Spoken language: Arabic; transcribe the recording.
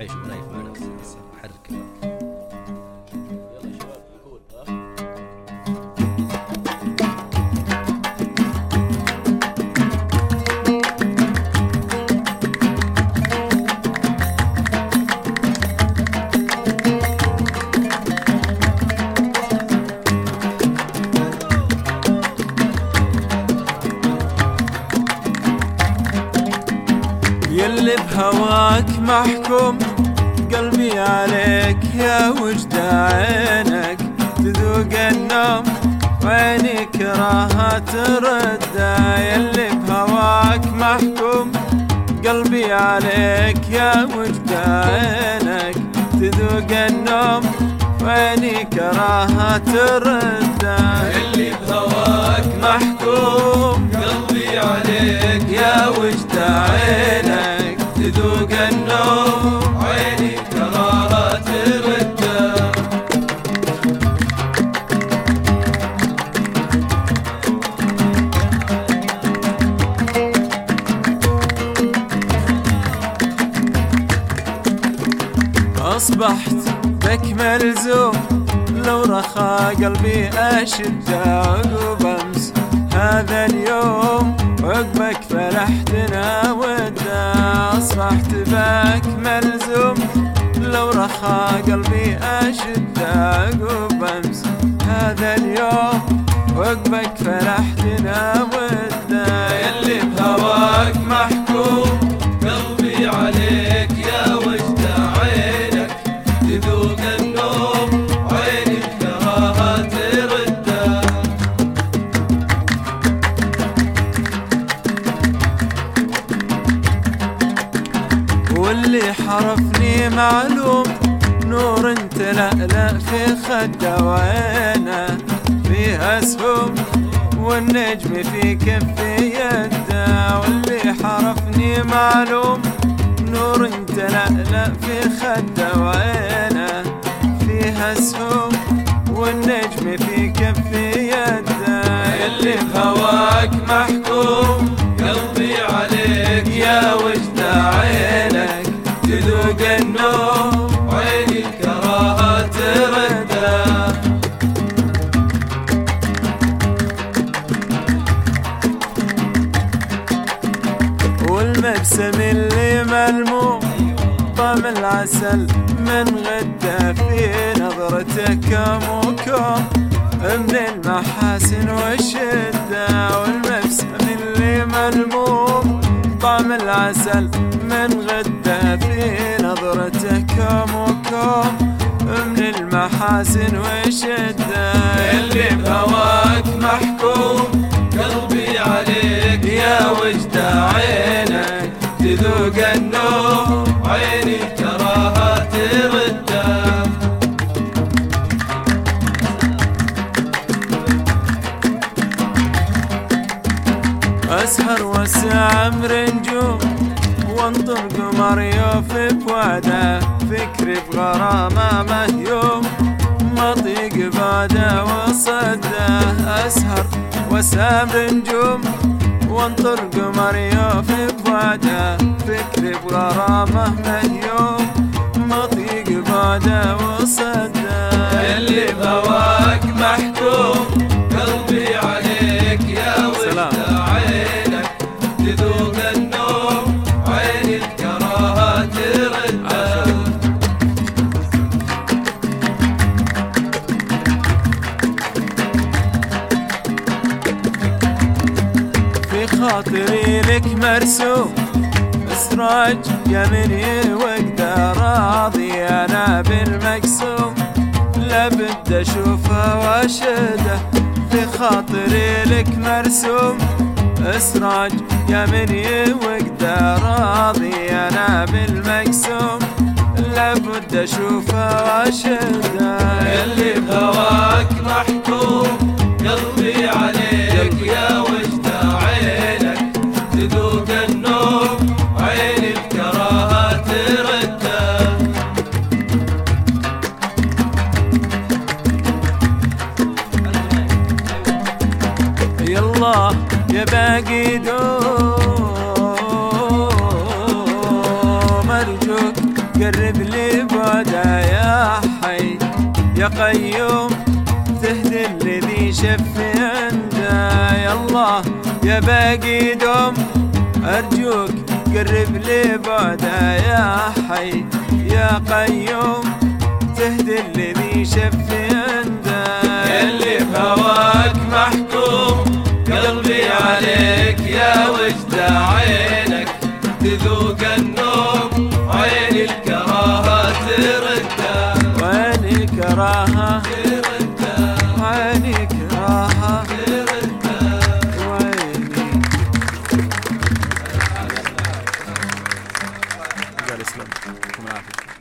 عيش ونايف مع نفسي حرك. يلي بهواك محكوم قلبي عليك يا وجد عينك تذوق النوم وعيني كراهة ترد. يلي بهواك محكوم قلبي عليك يا وجد عينك تذوق النوم وعيني كراهة ترد. يلي بهواك محكوم قلبي عليك يا وجد عينك تذوق النوم عيني كراهة ترد. أصبحت بك ملزوم لو رخى قلبي أشد عقب أمس هذا اليوم وعقبك فرحتنا ودا. أصبحت بك ملزوم لو رخى قلبي أشد عقب أمس هذا اليوم وعقبك فرحتنا ودا. يلي بهواك محكوم قلبي عليك يا وجد عينك تذوق النوم عيني كراهة ترد. واللي حرفني معلوم نور تلألأ في خده وعينه فيها سهوم والنجم في كف يده. واللي حرفني معلوم نور تلألأ في خده وعينه فيها سهوم والنجم في كف يده. يلي بهواك محكوم قلبي عليك يا وجد عينك تذوق النوم عيني كراهة ترد. والمبسم اللي ملموم طعم العسل من غده في نظرتك كوم من المحاسن والشدة. والمبسم اللي ملموم طعم العسل من غده في نظرتك كوم من المحاسن والشدة. يلي بهواك محكوم قلبي عليك يا وجد عينك تذوق النوم عيني كراهة ترد. أسهر وسامر نجوم وانطر قمر يوف بوعده فكري بغرامه مهيوم مطيق بعده وصده. أسهر وسامر نجوم وانطر قمر يوف بوعده فكري بغرامه مهيوم مطيق بعده وصده. يلي بهواك محكوم قلبي عليك يا وجد عينك تذوق النوم عيني الكراهة ترد. في خاطري لك مرسوم اسراج يمني وقدر راضي انا بالمقسوم لابد اشوفه واشده. في خاطري لك مرسوم اسراج يمني وقدر راضي انا بالمقسوم لابد اشوفه واشده. يلي بهواك محكوم قلبي عليك يا وجد عينك تذوق النوم عيني الكراهة ترد. يلا يا باقي دوم ارجوك قرب لي بعده يا حي يا قيوم تهدي الذي شف عنده. يا الله يا باقي دوم أرجوك قرب لي بعده يا حي يا قيوم تهدي الذي شف عنده. يلي بهواك محكوم قلبي عليك يا وجد عينك تذوق النوم عين الكراهة ترده. وين الكراهة ترده وين الكراهة ترده. ويني قال اسلم يعطيكم العافية.